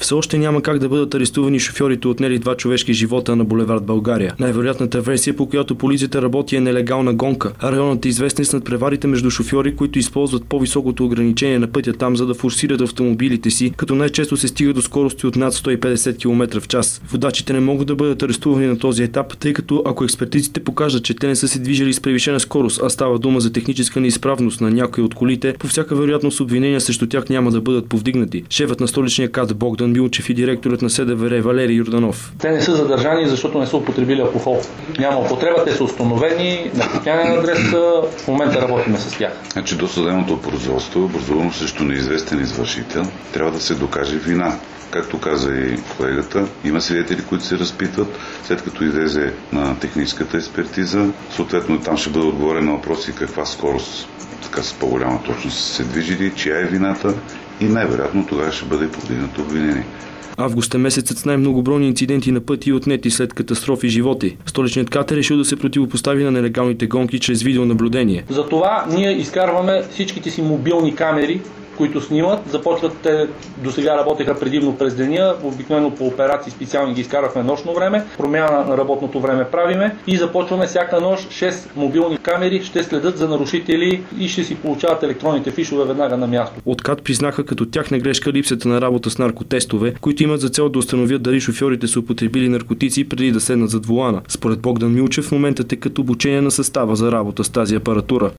Все още няма как да бъдат арестувани шофьорите, отнели 2 човешки живота на булевард България. Най-вероятната версия, по която полицията работи, е нелегална гонка. Районът е известен с надпреварите между шофьори, които използват по-високото ограничение на пътя там, за да форсират автомобилите си, като най-често се стига до скорости от над 150 км в час. Водачите не могат да бъдат арестувани на този етап, тъй като ако експертизите покажат, че те не са се движили с превишена скорост, а става дума за техническа неизправност на някои от колите, по всяка вероятност обвинения срещу тях няма да бъдат повдигнати. Шефът на столичния КАТ Богдан Милчев и директорът на СДВР Валерий Йорданов. Те не са задържани, защото не са употребили алкохол. Няма употреба, те са установени на постоянен адрес, в момента работиме с тях. Значи досъдебното производство, образувано срещу неизвестен извършител, трябва да се докаже вина. Както каза и колегата, има свидетели, които се разпитват, след като излезе на техническата експертиза. Съответно там ще бъде отговорено на въпроси каква скорост, така с по-голяма точност се движили, чия е вината и най-вероятно тогава ще бъде повдигнато обвинение. Август е месецът с най-многобройни инциденти на пъти и отнети след катастрофи животи. Столичният КАТ е решил да се противопостави на нелегалните гонки чрез видеонаблюдение. Затова ние изкарваме всичките си мобилни камери, които снимат. Започват, те досега работеха предимно през деня, обикновено по операции специални ги изкарвахме нощно време, промяна на работното време правиме и започваме всяка нощ 6 мобилни камери, ще следят за нарушители и ще си получават електронните фишове веднага на място. От КАТ признаха като тяхна грешка липсата на работа с наркотестове, които имат за цел да установят дали шофьорите са употребили наркотици преди да седнат зад волана. Според Богдан Милчев в момента текат обучение на състава за работа с тази апаратура.